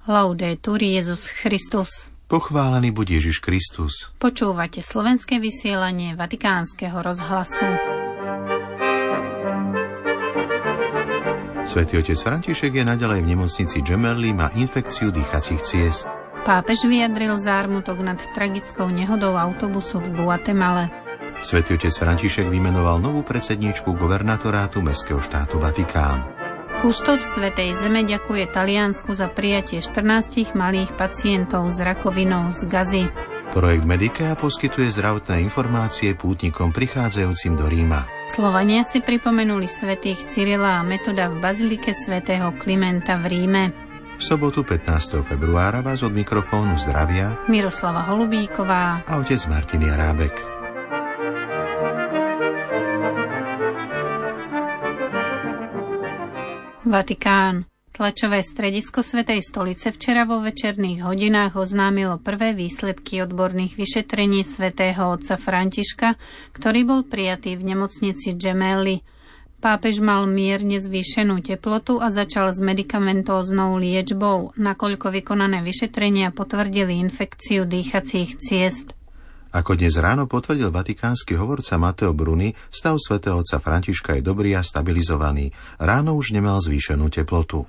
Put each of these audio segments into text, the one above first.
Laudetur Jesus Christus. Pochválený buď Ježiš Kristus. Počúvate slovenské vysielanie Vatikánskeho rozhlasu. Svätý otec František je naďalej v nemocnici Gemelli, má infekciu dýchacích ciest. Pápež vyjadril zármutok nad tragickou nehodou autobusu v Guatemale. Svätý otec František vymenoval novú predsedníčku guvernatorátu Mestského štátu Vatikán. Kustód Svätej Zeme ďakuje Taliansku za prijatie 14 malých pacientov s rakovinou z Gazy. Projekt Medicea poskytuje zdravotné informácie pútnikom prichádzajúcim do Ríma. Slovania si pripomenuli svätých Cyrila a Metoda v bazilike svätého Klimenta v Ríme. V sobotu 15. februára vás od mikrofónu zdravia Miroslava Holubíková a otec Martin Jarábek. Vatikán. Tlačové stredisko Svätej stolice včera vo večerných hodinách oznámilo prvé výsledky odborných vyšetrení svätého otca Františka, ktorý bol prijatý v nemocnici Gemelli. Pápež mal mierne zvýšenú teplotu a začal s medikamentóznou liečbou, nakoľko vykonané vyšetrenia potvrdili infekciu dýchacích ciest. Ako dnes ráno potvrdil vatikánsky hovorca Matteo Bruni, stav svätého otca Františka je dobrý a stabilizovaný. Ráno už nemal zvýšenú teplotu.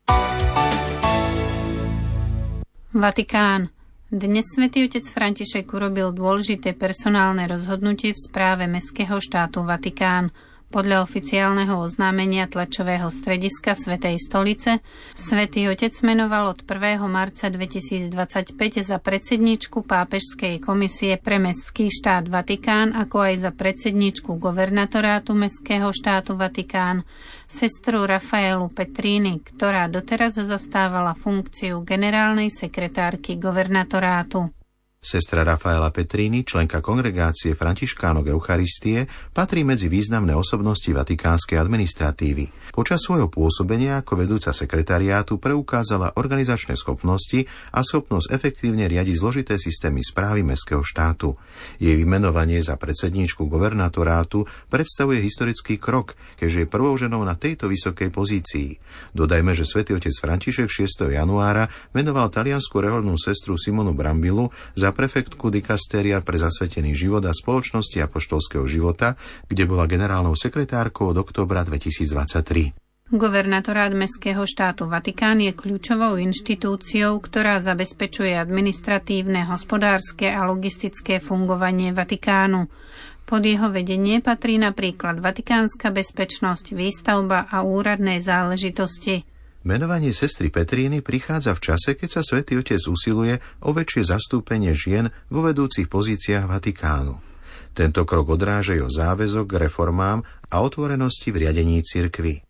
Vatikán. Dnes svätý otec František urobil dôležité personálne rozhodnutie v správe Mestského štátu Vatikán. Podľa oficiálneho oznámenia tlačového strediska Svätej stolice svätý otec menoval od 1. marca 2025 za predsedníčku Pápežskej komisie pre Mestský štát Vatikán, ako aj za predsedníčku guvernatorátu Mestského štátu Vatikán sestru Rafaelu Petrini, ktorá doteraz zastávala funkciu generálnej sekretárky guvernatorátu. Sestra Rafaela Petrini, členka kongregácie Františkánok Eucharistie, patrí medzi významné osobnosti vatikánskej administratívy. Počas svojho pôsobenia ako vedúca sekretariátu preukázala organizačné schopnosti a schopnosť efektívne riadiť zložité systémy správy Mestského štátu. Jej vymenovanie za predsedníčku guvernatorátu predstavuje historický krok, keďže je prvou ženou na tejto vysokej pozícii. Dodajme, že svätý otec František 6. januára menoval taliansku rehoľnú sestru Simonu Brambilu za prefektku dikastéria pre zasvetený život a spoločnosti apoštolského života, kde bola generálnou sekretárkou od októbra 2023. Guvernatorát Mestského štátu Vatikán je kľúčovou inštitúciou, ktorá zabezpečuje administratívne, hospodárske a logistické fungovanie Vatikánu. Pod jeho vedenie patrí napríklad vatikánska bezpečnosť, výstavba a úradné záležitosti. Menovanie sestry Petríny prichádza v čase, keď sa Svätý Otec usiluje o väčšie zastúpenie žien vo vedúcich pozíciách Vatikánu. Tento krok odráža jeho záväzok k reformám a otvorenosti v riadení cirkvi.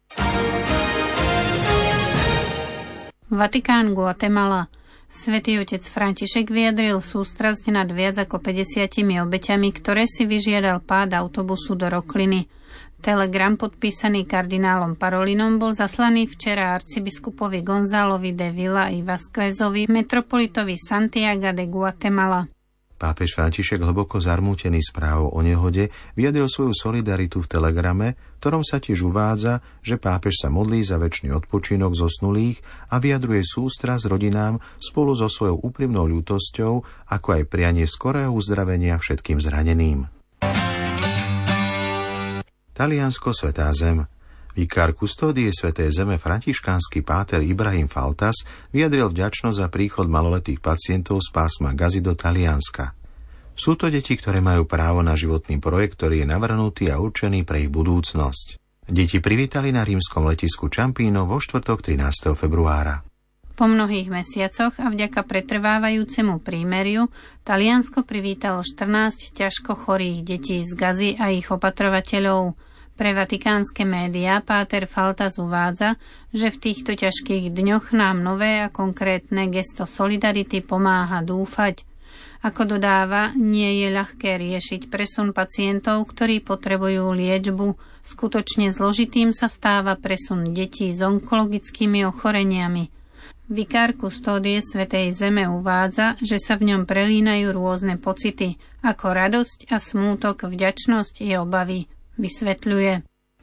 Vatikán, Guatemala. Svätý otec František vyjadril sústrasť nad viac ako 50 obeťami, ktoré si vyžiadal pád autobusu do Rokliny. Telegram podpísaný kardinálom Parolinom bol zaslaný včera arcibiskupovi Gonzálovi de Villa i Vasquezovi, metropolitovi Santiaga de Guatemala. Pápež František, hlboko zarmútený správou o nehode, vyjadril svoju solidaritu v telegrame, ktorom sa tiež uvádza, že pápež sa modlí za večný odpočinok zosnulých a vyjadruje sústrasť rodinám spolu so svojou úprimnou ľútosťou, ako aj prianie skorého uzdravenia všetkým zraneným. Taliansko, Svätá zem. Vikár kustódie Svätej Zeme františkánsky páter Ibrahim Faltas vyjadril vďačnosť za príchod maloletých pacientov z pásma Gazy do Talianska. Sú to deti, ktoré majú právo na životný projekt, ktorý je navrhnutý a určený pre ich budúcnosť. Deti privítali na rímskom letisku Ciampino vo štvrtok 13. februára. Po mnohých mesiacoch a vďaka pretrvávajúcemu prímeriu Taliansko privítalo 14 ťažko chorých detí z Gazy a ich opatrovateľov. Pre vatikánske médiá páter Faltas uvádza, že v týchto ťažkých dňoch nám nové a konkrétne gesto solidarity pomáha dúfať. Ako dodáva, nie je ľahké riešiť presun pacientov, ktorí potrebujú liečbu. Skutočne zložitým sa stáva presun detí s onkologickými ochoreniami. Vikár kustódie Svätej Zeme uvádza, že sa v ňom prelínajú rôzne pocity, ako radosť a smútok, vďačnosť i obavy. Vysvetľuje.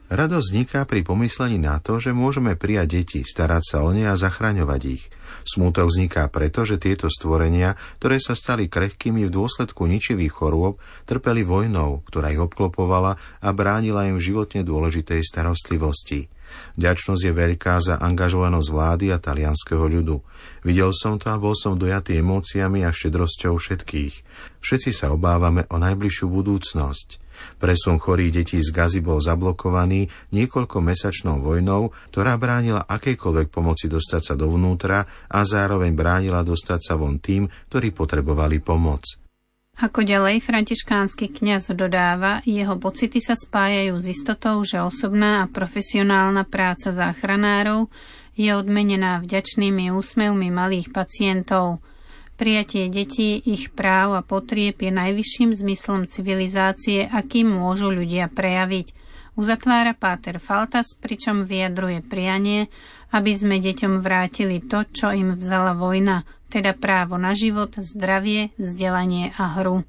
Radosť vzniká pri pomyslení na to, že môžeme prijať deti, starať sa o ne a zachraňovať ich. Smútok vzniká preto, že tieto stvorenia, ktoré sa stali krehkými v dôsledku ničivých chorôb, trpeli vojnou, ktorá ich obklopovala a bránila im v životne dôležitej starostlivosti. Vďačnosť je veľká za angažovanosť vlády a talianskeho ľudu. Videl som to a bol som dojatý emóciami a štedrosťou všetkých. Všetci sa obávame o najbližšiu budúcnosť. Presun chorých detí z Gazy bol zablokovaný niekoľkomesačnou vojnou, ktorá bránila akejkoľvek pomoci dostať sa dovnútra a zároveň bránila dostať sa von tým, ktorí potrebovali pomoc. Ako ďalej františkánsky kňaz dodáva, jeho pocity sa spájajú s istotou, že osobná a profesionálna práca záchranárov je odmenená vďačnými úsmevmi malých pacientov. Prijatie detí, ich práv a potrieb je najvyšším zmyslom civilizácie, akým môžu ľudia prejaviť. Uzatvára páter Faltas, pričom vyjadruje prianie, aby sme deťom vrátili to, čo im vzala vojna, teda právo na život, zdravie, vzdelanie a hru.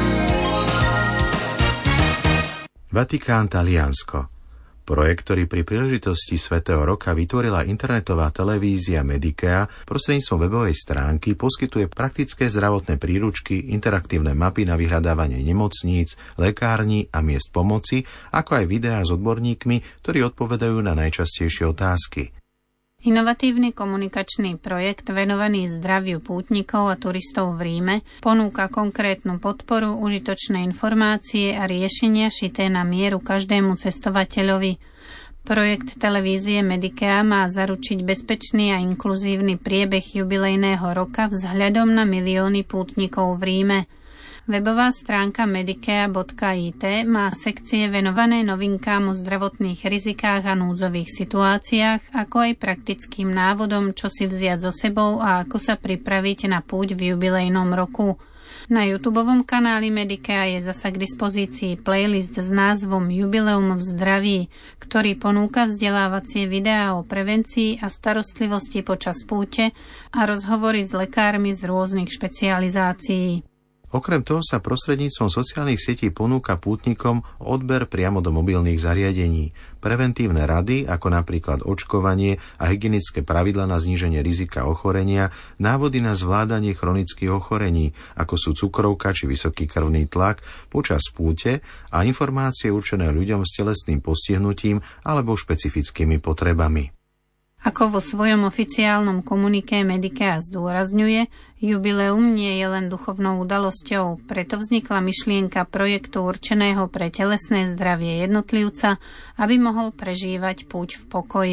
Vatikán, Taliansko. Projekt, ktorý pri príležitosti Svätého roka vytvorila internetová televízia Medicea, prostredníctvom webovej stránky poskytuje praktické zdravotné príručky, interaktívne mapy na vyhľadávanie nemocníc, lekární a miest pomoci, ako aj videá s odborníkmi, ktorí odpovedajú na najčastejšie otázky. Inovatívny komunikačný projekt venovaný zdraviu pútnikov a turistov v Ríme ponúka konkrétnu podporu, užitočné informácie a riešenia šité na mieru každému cestovateľovi. Projekt televízie Medicea má zaručiť bezpečný a inkluzívny priebeh jubilejného roka vzhľadom na milióny pútnikov v Ríme. Webová stránka medicea.it má sekcie venované novinkám o zdravotných rizikách a núdzových situáciách, ako aj praktickým návodom, čo si vziať so sebou a ako sa pripraviť na púť v jubilejnom roku. Na YouTubeovom kanáli Medicea je zasa k dispozícii playlist s názvom Jubileum v zdraví, ktorý ponúka vzdelávacie videá o prevencii a starostlivosti počas púte a rozhovory s lekármi z rôznych špecializácií. Okrem toho sa prostredníctvom sociálnych sietí ponúka pútnikom odber priamo do mobilných zariadení, preventívne rady, ako napríklad očkovanie a hygienické pravidlá na zníženie rizika ochorenia, návody na zvládanie chronických ochorení, ako sú cukrovka či vysoký krvný tlak počas púte a informácie určené ľuďom s telesným postihnutím alebo špecifickými potrebami. Ako vo svojom oficiálnom komuniké Medicea zdôrazňuje, jubileum nie je len duchovnou udalosťou, preto vznikla myšlienka projektu určeného pre telesné zdravie jednotlivca, aby mohol prežívať púť v pokoji.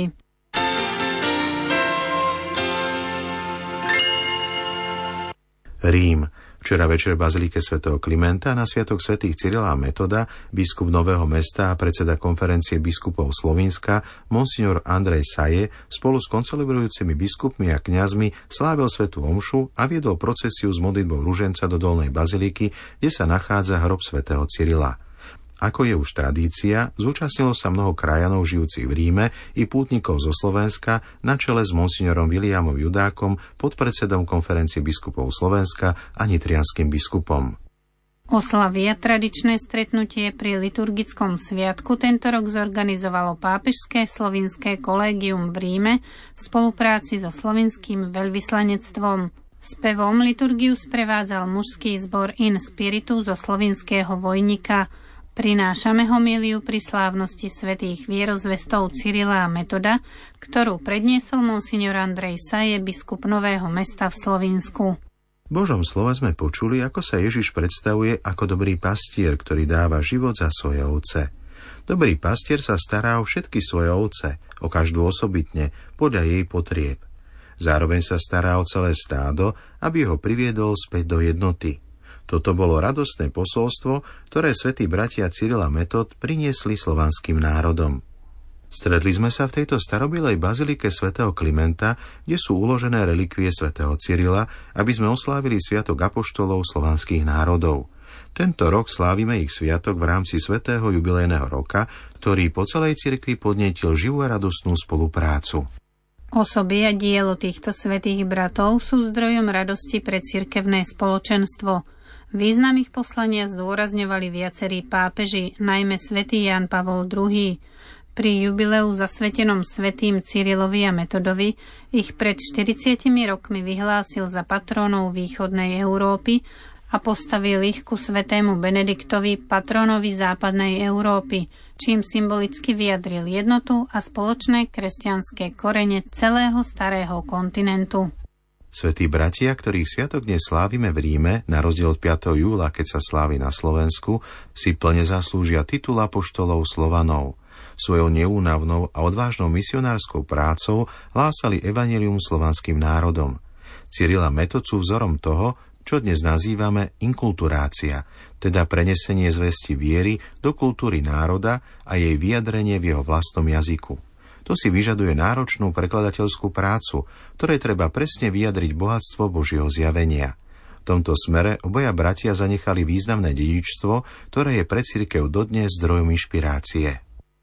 Rím. Včera večer v bazilike svätého Klimenta na sviatok svätých Cyrila a Metoda biskup Nového Mesta a predseda konferencie biskupov Slovinska monsignor Andrej Saje spolu s koncelebrujúcimi biskupmi a kňazmi slávil svätú omšu a viedol procesiu s modlitbou ruženca do dolnej baziliky, kde sa nachádza hrob svätého Cyrila. Ako je už tradícia, zúčastnilo sa mnoho krajanov žijúcich v Ríme i pútnikov zo Slovenska na čele s monsignorom Viliamom Judákom, podpredsedom konferencie biskupov Slovenska a nitrianskym biskupom. Oslavy a tradičné stretnutie pri liturgickom sviatku tento rok zorganizovalo pápežské slovinské kolégium v Ríme v spolupráci so slovinským veľvyslanectvom. Spevom liturgiu sprevádzal mužský zbor In Spiritu zo slovinského Vojnika. Prinášame homíliu pri slávnosti svätých vierozvestov Cyrila a Metoda, ktorú predniesol monsignor Andrej Saje, biskup Nového Mesta v Slovinsku. V Božom slove sme počuli, ako sa Ježiš predstavuje ako dobrý pastier, ktorý dáva život za svoje ovce. Dobrý pastier sa stará o všetky svoje ovce, o každú osobitne, podľa jej potrieb. Zároveň sa stará o celé stádo, aby ho priviedol späť do jednoty. Toto bolo radostné posolstvo, ktoré svätí bratia Cyril a Metod priniesli slovanským národom. Stretli sme sa v tejto starobilej bazilike svätého Klimenta, kde sú uložené relikvie svätého Cyrila, aby sme oslávili sviatok apoštolov slovanských národov. Tento rok slávime ich sviatok v rámci svätého jubilejného roka, ktorý po celej cirkvi podnietil živú a radostnú spoluprácu. Osoby a dielo týchto svätých bratov sú zdrojom radosti pre cirkevné spoločenstvo. Význam ich poslania zdôrazňovali viacerí pápeži, najmä svätý Ján Pavol II. Pri jubileu zasvetenom svätým Cyrilovi a Metodovi ich pred 40 rokmi vyhlásil za patrónov východnej Európy a postavil ich ku svätému Benediktovi, patrónovi západnej Európy, čím symbolicky vyjadril jednotu a spoločné kresťanské korene celého starého kontinentu. Svätí bratia, ktorých sviatok dnes slávime v Ríme, na rozdiel od 5. júla, keď sa slávi na Slovensku, si plne zaslúžia titul apoštolov Slovanov. Svojou neúnavnou a odvážnou misionárskou prácou hlásali evanjelium slovanským národom. Cyril a Metod sú vzorom toho, čo dnes nazývame inkulturácia, teda prenesenie zvesti viery do kultúry národa a jej vyjadrenie v jeho vlastnom jazyku. To si vyžaduje náročnú prekladateľskú prácu, ktorej treba presne vyjadriť bohatstvo Božieho zjavenia. V tomto smere obaja bratia zanechali významné dedičstvo, ktoré je pre cirkev dodnes zdrojom inšpirácie.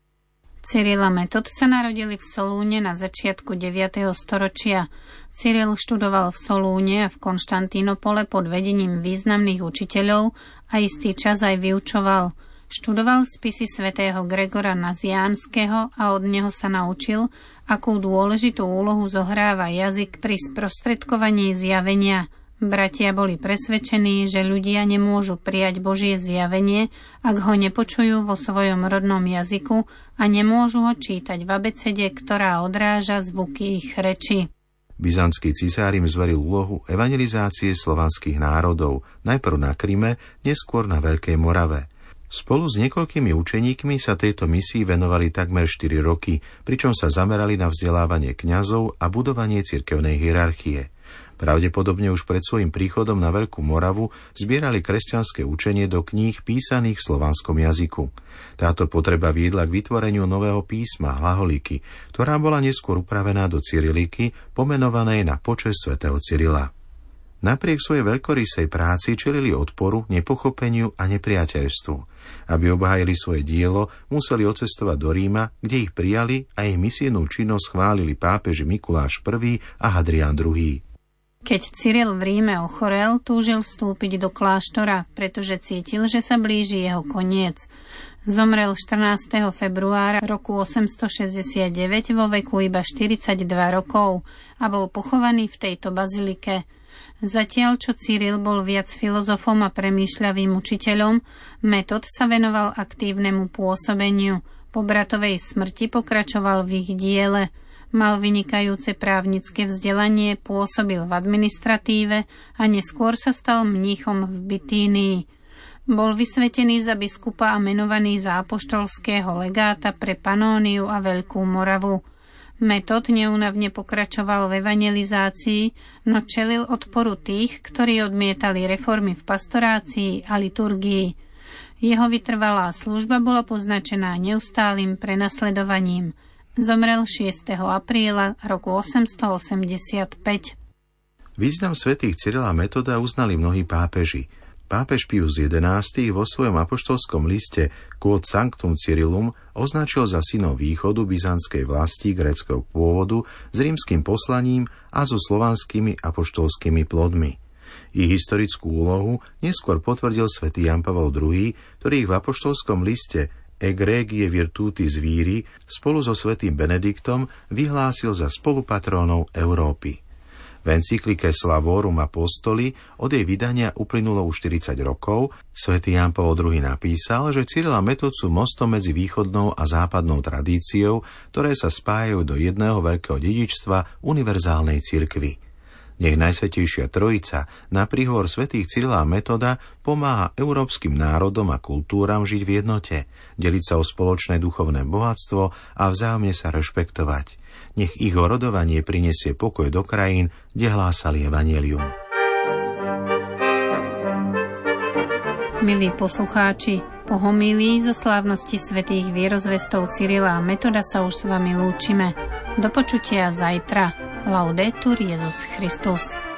Cyril a Metod sa narodili v Solúne na začiatku 9. storočia. Cyril študoval v Solúne a v Konštantínopole pod vedením významných učiteľov a istý čas aj vyučoval. Študoval spisy svätého Gregora Naziánskeho a od neho sa naučil, akú dôležitú úlohu zohráva jazyk pri sprostredkovaní zjavenia. Bratia boli presvedčení, že ľudia nemôžu prijať Božie zjavenie, ak ho nepočujú vo svojom rodnom jazyku a nemôžu ho čítať v abecede, ktorá odráža zvuky ich reči. Byzantský cisár im zveril úlohu evangelizácie slovanských národov, najprv na Kryme, neskôr na Veľkej Morave. Spolu s niekoľkými učeníkmi sa tejto misii venovali takmer 4 roky, pričom sa zamerali na vzdelávanie kňazov a budovanie cirkevnej hierarchie. Pravdepodobne už pred svojím príchodom na Veľkú Moravu zbierali kresťanské učenie do kníh písaných v slovanskom jazyku. Táto potreba viedla k vytvoreniu nového písma, hlaholiky, ktorá bola neskôr upravená do cyriliky, pomenovanej na počesť svätého Cyrila. Napriek svojej veľkorysej práci čelili odporu, nepochopeniu a nepriateľstvu. Aby obhájili svoje dielo, museli odcestovať do Ríma, kde ich prijali a ich misijnú činnosť chválili pápeži Mikuláš I a Hadrián II. Keď Cyril v Ríme ochorel, túžil vstúpiť do kláštora, pretože cítil, že sa blíži jeho koniec. Zomrel 14. februára roku 869 vo veku iba 42 rokov a bol pochovaný v tejto bazilike. Zatiaľ, čo Cyril bol viac filozofom a premýšľavým učiteľom, Metod sa venoval aktívnemu pôsobeniu. Po bratovej smrti pokračoval v ich diele. Mal vynikajúce právnické vzdelanie, pôsobil v administratíve a neskôr sa stal mníchom v Bitínii. Bol vysvetený za biskupa a menovaný za apoštolského legáta pre Panóniu a Veľkú Moravu. Metod neúnavne pokračoval v evangelizácii, no čelil odporu tých, ktorí odmietali reformy v pastorácii a liturgii. Jeho vytrvalá služba bola poznačená neustálym prenasledovaním. Zomrel 6. apríla roku 885. Význam svätých Cyrila a Metoda uznali mnohí pápeži. Pápež Pius XI vo svojom apoštolskom liste Quod Sanctum Cyrillum označil za synov východu byzantskej vlasti gréckeho pôvodu s rímskym poslaním a so slovanskými apoštolskými plodmi. Ich historickú úlohu neskôr potvrdil svätý Ján Pavol II, ktorý ich v apoštolskom liste Egregie Virtutis Viri spolu so svätým Benediktom vyhlásil za spolupatrónov Európy. V encyklike Slavorum Apostoli od jej vydania uplynulo už 40 rokov. Svätý Ján Pavol II napísal, že Cyril a Metod sú mostom medzi východnou a západnou tradíciou, ktoré sa spájajú do jedného veľkého dedičstva univerzálnej cirkvi. Nech Najsvätejšia Trojica na príhovor svätých Cyrila a Metoda pomáha európskym národom a kultúram žiť v jednote, deliť sa o spoločné duchovné bohatstvo a vzájomne sa rešpektovať. Nech ich orodovanie prinesie pokoj do krajín, kde hlásali evanjelium. Milí poslucháči, po homílii zo slávnosti svätých vierozvestov Cyrila a Metoda sa už s vami lúčime. Do počutia zajtra. Laudetur Jesus Christus.